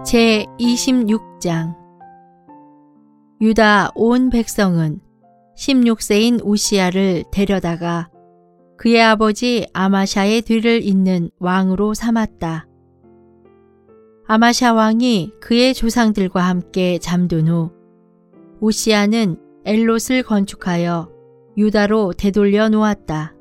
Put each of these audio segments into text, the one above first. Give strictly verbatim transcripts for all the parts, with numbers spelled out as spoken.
제이십육 장. 유다 온 백성은 십육 세인 우시야를 데려다가 그의 아버지 아마샤의 뒤를 잇는 왕으로 삼았다. 아마샤 왕이 그의 조상들과 함께 잠든 후 우시야는 엘롯을 건축하여 유다로 되돌려 놓았다.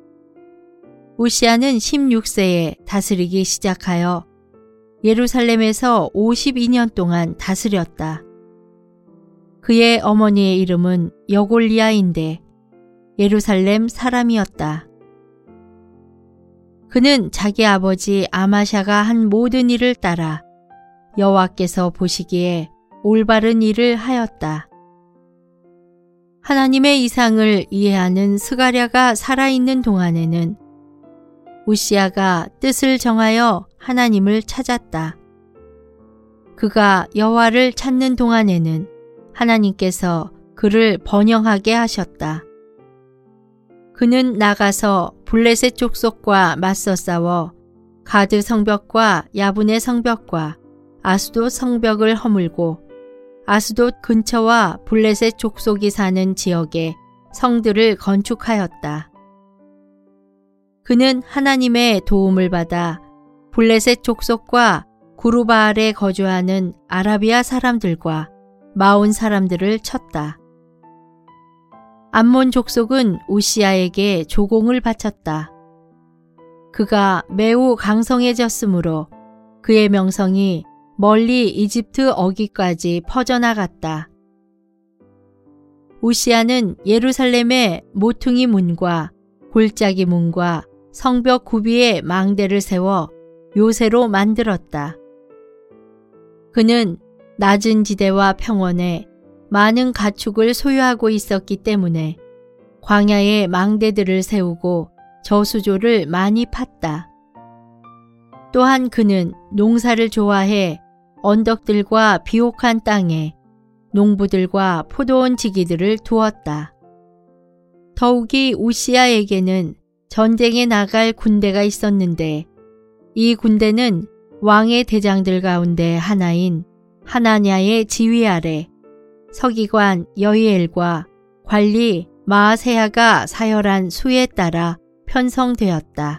우시야는 십육 세에 다스리기 시작하여 예루살렘에서 오십이 년 동안 다스렸다. 그의 어머니의 이름은 여골리아인데 예루살렘 사람이었다. 그는 자기 아버지 아마샤가 한 모든 일을 따라 여호와께서 보시기에 올바른 일을 하였다. 하나님의 이상을 이해하는 스가랴가 살아있는 동안에는 우시야가 뜻을 정하여 하나님을 찾았다. 그가 여호와를 찾는 동안에는 하나님께서 그를 번영하게 하셨다. 그는 나가서 블레셋 족속과 맞서 싸워 가드 성벽과 야분의 성벽과 아스돗 성벽을 허물고 아스돗 근처와 블레셋 족속이 사는 지역에 성들을 건축하였다. 그는 하나님의 도움을 받아 블레셋 족속과 구르바알에 거주하는 아라비아 사람들과 마온 사람들을 쳤다. 암몬 족속은 우시야에게 조공을 바쳤다. 그가 매우 강성해졌으므로 그의 명성이 멀리 이집트 어귀까지 퍼져나갔다. 우시야는 예루살렘의 모퉁이 문과 골짜기 문과 성벽 구비에 망대를 세워 요새로 만들었다. 그는 낮은 지대와 평원에 많은 가축을 소유하고 있었기 때문에 광야에 망대들을 세우고 저수조를 많이 팠다. 또한 그는 농사를 좋아해 언덕들과 비옥한 땅에 농부들과 포도원 지기들을 두었다. 더욱이 우시야에게는 전쟁에 나갈 군대가 있었는데 이 군대는 왕의 대장들 가운데 하나인 하나냐의 지휘 아래 서기관 여히엘과 관리 마아세야가 사열한 수에 따라 편성되었다.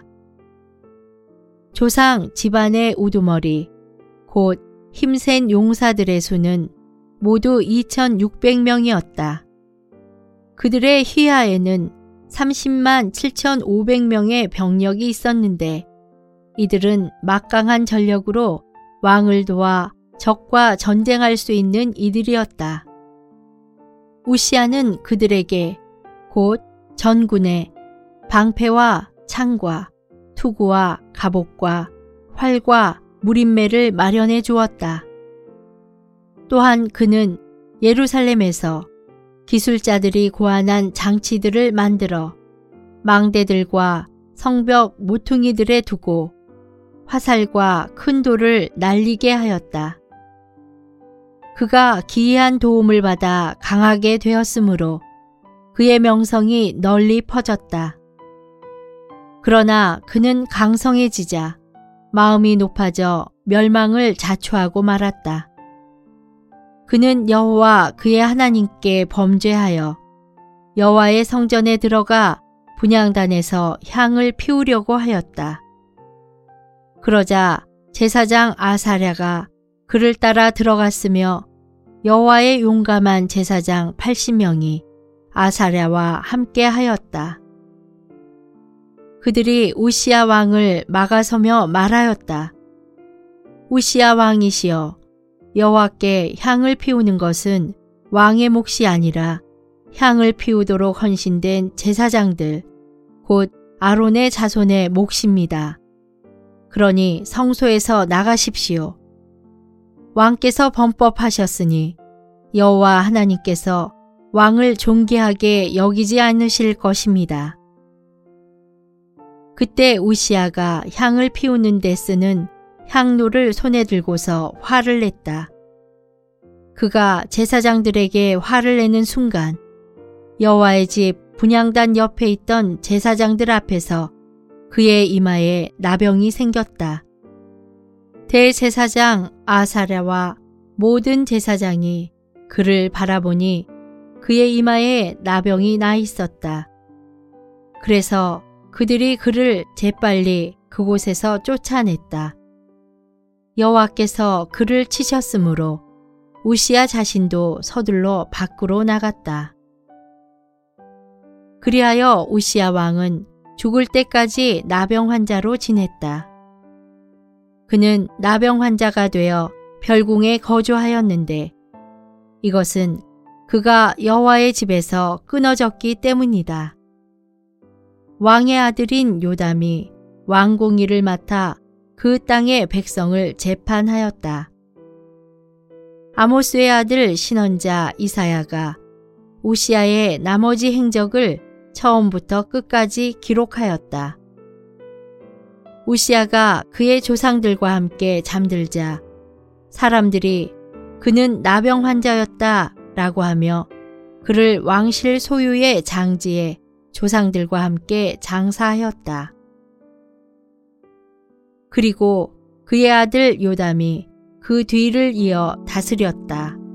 조상 집안의 우두머리 곧 힘센 용사들의 수는 모두 이천육백 명이었다. 그들의 휘하에는 삼십만 칠천오백 명의 병력이 있었는데 이들은 막강한 전력으로 왕을 도와 적과 전쟁할 수 있는 이들이었다. 우시야는 그들에게 곧 전군에 방패와 창과 투구와 갑옷과 활과 무림매를 마련해 주었다. 또한 그는 예루살렘에서 기술자들이 고안한 장치들을 만들어 망대들과 성벽 모퉁이들에 두고 화살과 큰 돌을 날리게 하였다. 그가 기이한 도움을 받아 강하게 되었으므로 그의 명성이 널리 퍼졌다. 그러나 그는 강성해지자 마음이 높아져 멸망을 자초하고 말았다. 그는 여호와 그의 하나님께 범죄하여 여호와의 성전에 들어가 분향단에서 향을 피우려고 하였다. 그러자 제사장 아사랴가 그를 따라 들어갔으며 여호와의 용감한 제사장 팔십 명이 아사랴와 함께 하였다. 그들이 우시야 왕을 막아서며 말하였다. 우시야 왕이시여, 여호와께 향을 피우는 것은 왕의 몫이 아니라 향을 피우도록 헌신된 제사장들, 곧 아론의 자손의 몫입니다. 그러니 성소에서 나가십시오. 왕께서 범법하셨으니 여호와 하나님께서 왕을 존귀하게 여기지 않으실 것입니다. 그때 우시야가 향을 피우는 데 쓰는 향로를 손에 들고서 화를 냈다. 그가 제사장들에게 화를 내는 순간 여호와의 집 분향단 옆에 있던 제사장들 앞에서 그의 이마에 나병이 생겼다. 대제사장 아사랴와 모든 제사장이 그를 바라보니 그의 이마에 나병이 나 있었다. 그래서 그들이 그를 재빨리 그곳에서 쫓아냈다. 여호와께서 그를 치셨으므로 우시야 자신도 서둘러 밖으로 나갔다. 그리하여 우시야 왕은 죽을 때까지 나병 환자로 지냈다. 그는 나병 환자가 되어 별궁에 거주하였는데 이것은 그가 여호와의 집에서 끊어졌기 때문이다. 왕의 아들인 요담이 왕공의를 맡아 그 땅의 백성을 재판하였다. 아모스의 아들 신언자 이사야가 우시야의 나머지 행적을 처음부터 끝까지 기록하였다. 우시야가 그의 조상들과 함께 잠들자 사람들이 그는 나병 환자였다 라고 하며 그를 왕실 소유의 장지에 조상들과 함께 장사하였다. 그리고 그의 아들 요담이 그 뒤를 이어 다스렸다.